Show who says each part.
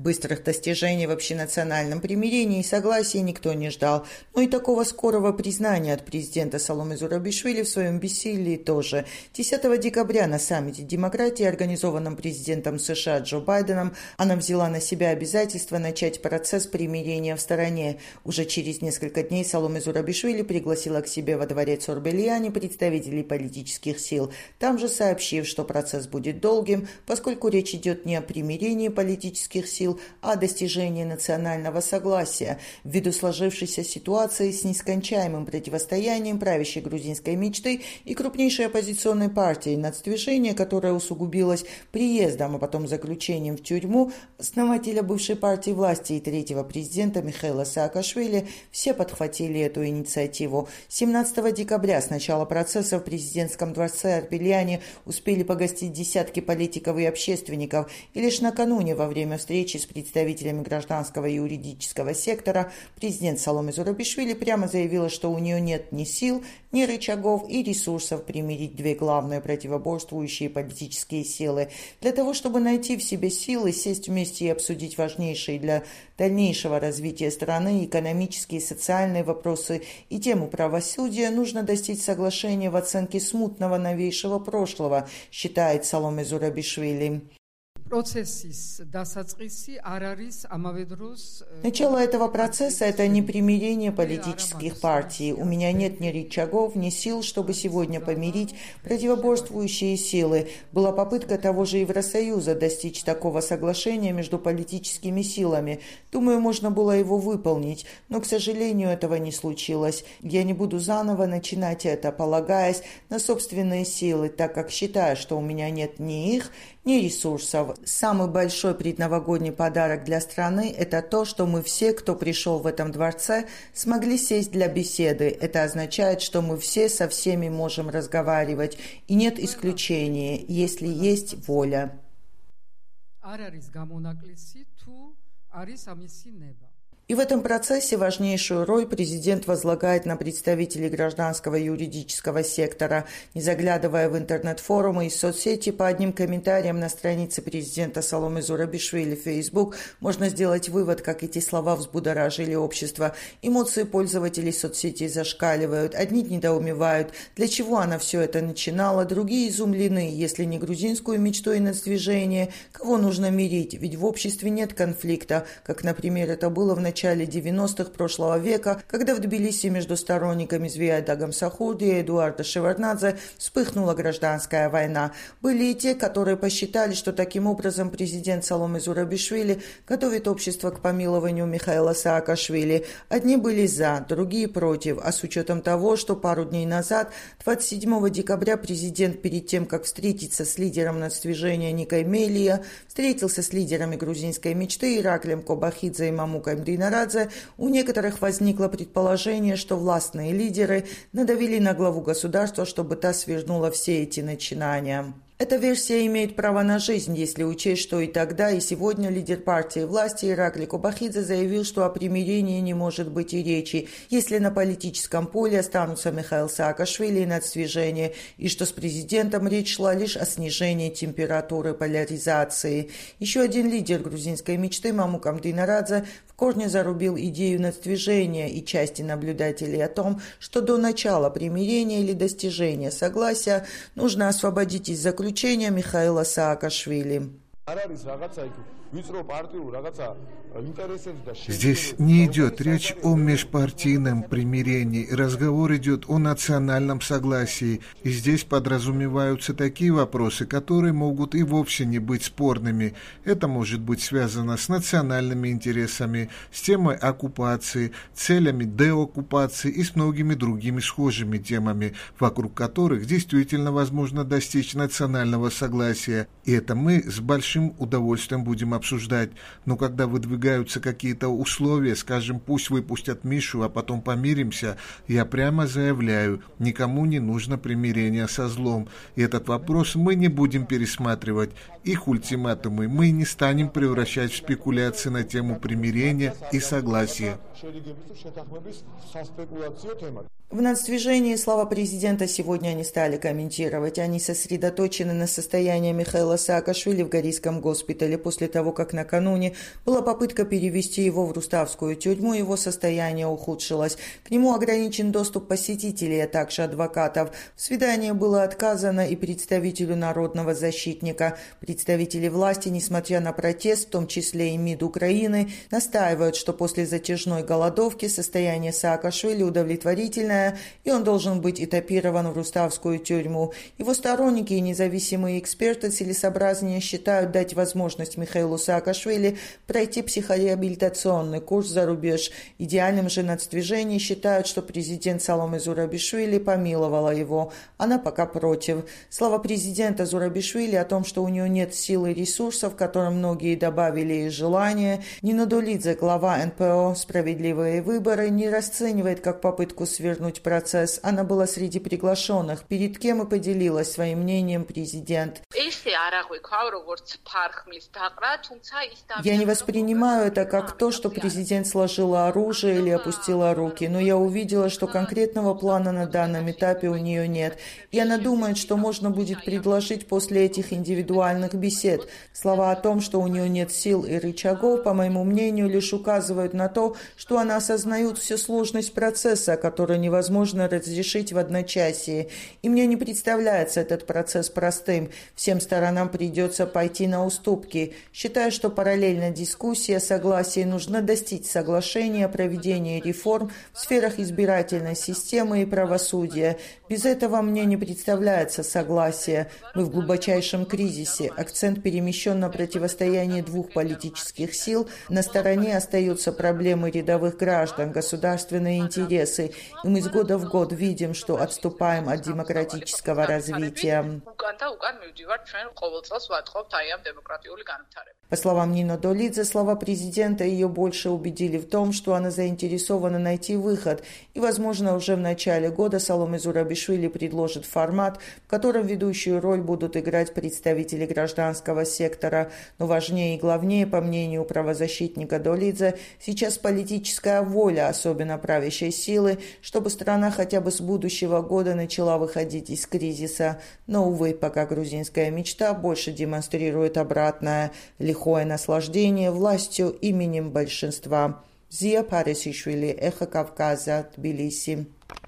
Speaker 1: Быстрых достижений в общенациональном примирении и согласии никто не ждал, но и такого скорого признания от президента Саломе Зурабишвили в своем бессилии тоже. 10 декабря на саммите демократии, организованном президентом США Джо Байденом, она взяла на себя обязательство начать процесс примирения в стране. Уже через несколько дней Саломе Зурабишвили пригласила к себе во дворец Орбелияне представителей политических сил, там же сообщив, что процесс будет долгим, поскольку речь идет не о примирении политических сил, а о достижении национального согласия ввиду сложившейся ситуации с нескончаемым противостоянием правящей грузинской мечты и крупнейшей оппозиционной партии «Нацдвижение», которое усугубилось приездом, а потом заключением в тюрьму основателя бывшей партии власти и третьего президента Михаила Саакашвили. Все подхватили эту инициативу. 17 декабря с начала процесса в президентском дворце Орбелияне успели погостить десятки политиков и общественников, и лишь накануне во время встречи с представителями гражданского и юридического сектора президент Саломе Зурабишвили прямо заявила, что у нее нет ни сил, ни рычагов и ресурсов примирить две главные противоборствующие политические силы. Для того, чтобы найти в себе силы, сесть вместе и обсудить важнейшие для дальнейшего развития страны экономические и социальные вопросы и тему правосудия, нужно достичь соглашения в оценке смутного новейшего прошлого, считает Саломе Зурабишвили. Начало этого процесса – это не примирение политических партий. У меня нет ни рычагов, ни сил, чтобы сегодня помирить противоборствующие силы. Была попытка того же Евросоюза достичь такого соглашения между политическими силами. Думаю, можно было его выполнить, но, к сожалению, этого не случилось. Я не буду заново начинать это, полагаясь на собственные силы, так как считаю, что у меня нет ни их, ни ресурсов. Самый большой предновогодний подарок для страны – это то, что мы все, кто пришел в этом дворце, смогли сесть для беседы. Это означает, что мы все со всеми можем разговаривать, и нет исключения, если есть воля. И в этом процессе важнейшую роль президент возлагает на представителей гражданского и юридического сектора. Не заглядывая в интернет-форумы и соцсети, по одним комментариям на странице президента Саломе Зурабишвили в Facebook можно сделать вывод, как эти слова взбудоражили общество. Эмоции пользователей соцсетей зашкаливают. Одни недоумевают, для чего она все это начинала, другие изумлены, если не грузинскую мечту и нацдвижение, кого нужно мирить, ведь в обществе нет конфликта, как, например, это было в начале 90-х прошлого века, когда в Тбилиси между сторонниками Звияда Гамсахурди и Эдуарда Шеварднадзе вспыхнула гражданская война. Были и те, которые посчитали, что таким образом президент Саломе Зурабишвили готовит общество к помилованию Михаила Саакашвили. Одни были за, другие против, а с учетом того, что пару дней назад, 27 декабря, президент перед тем, как встретиться с лидером нацдвижения Никой Мелия, встретился с лидерами грузинской мечты Ираклием Кобахидзе и Мамуком Динарадзе, у некоторых возникло предположение, что властные лидеры надавили на главу государства, чтобы та свернула все эти начинания. Эта версия имеет право на жизнь, если учесть, что и тогда, и сегодня лидер партии власти Иракли Кобахидзе заявил, что о примирении не может быть и речи, если на политическом поле останутся Михаил Саакашвили и нацдвижение, и что с президентом речь шла лишь о снижении температуры поляризации. Еще один лидер грузинской мечты Мамукам Динарадзе в корне зарубил идею нацдвижения и части наблюдателей о том, что до начала примирения или достижения согласия нужно освободить из заключения Михаила Саакашвили.
Speaker 2: Здесь не идет речь о межпартийном примирении, разговор идет о национальном согласии, и здесь подразумеваются такие вопросы, которые могут и вовсе не быть спорными. Это может быть связано с национальными интересами, с темой оккупации, целями деоккупации и с многими другими схожими темами, вокруг которых действительно возможно достичь национального согласия, и это мы с большим удовольствием будем обсуждать. Но когда выдвигаются какие-то условия, скажем, пусть выпустят Мишу, а потом помиримся, я прямо заявляю, никому не нужно примирение со злом. И этот вопрос мы не будем пересматривать. Их ультиматумы мы не станем превращать в спекуляции на тему примирения и согласия.
Speaker 1: В нацдвижении слова президента сегодня не стали комментировать. Они сосредоточены на состоянии Михаила Саакашвили в Горийском госпитале после того, как накануне была попытка перевести его в Руставскую тюрьму, его состояние ухудшилось. К нему ограничен доступ посетителей, а также адвокатов. В свидании было отказано и представителю народного защитника. Представители власти, несмотря на протест, в том числе и МИД Украины, настаивают, что после затяжной голодовки состояние Саакашвили удовлетворительное, и он должен быть этапирован в Руставскую тюрьму. Его сторонники и независимые эксперты целесообразнее считают дать возможность Михаилу Саакашвили пройти психореабилитационный курс за рубеж. Идеальным же нацдвижение считают, что президент Саломе Зурабишвили помиловала его. Она пока против. Слова президента Зурабишвили о том, что у нее нет сил и ресурсов, которым многие добавили и желания, Нино Долидзе, глава НПО «Справедливые выборы», не расценивает как попытку свернуть процесс. Она была среди приглашенных, перед кем и поделилась своим мнением президент. Я не воспринимаю это как то, что президент сложила оружие или опустила руки, но я увидела, что конкретного плана на данном этапе у нее нет. И она думает, что можно будет предложить после этих индивидуальных бесед. Слова о том, что у нее нет сил и рычагов, по моему мнению, лишь указывают на то, что она осознает всю сложность процесса, который невозможно разрешить в одночасье. И мне не представляется этот процесс простым. Всем сторонам придется пойти на уступки. Считаю, что параллельно дискуссии о согласии нужно достичь соглашения о проведении реформ в сферах избирательной системы и правосудия. Без этого мне не представляется согласие. Мы в глубочайшем кризисе. Акцент перемещен на противостояние двух политических сил. На стороне остаются проблемы рядовых граждан, государственные интересы. И мы из года в год видим, что отступаем от демократического развития. По словам Нино Долидзе, слова президента ее больше убедили в том, что она заинтересована найти выход. И, возможно, уже в начале года Саломе Зурабишвили предложит формат, в котором ведущую роль будут играть представители гражданского сектора. Но важнее и главнее, по мнению правозащитника Долидзе, сейчас политическая воля, особенно правящей силы, чтобы страна хотя бы с будущего года начала выходить из кризиса. Но, увы, пока грузинская мечта больше демонстрирует обратное – лихое наслаждение властью именем большинства. Зия Парисишвили, Эхо Кавказа, Тбилиси.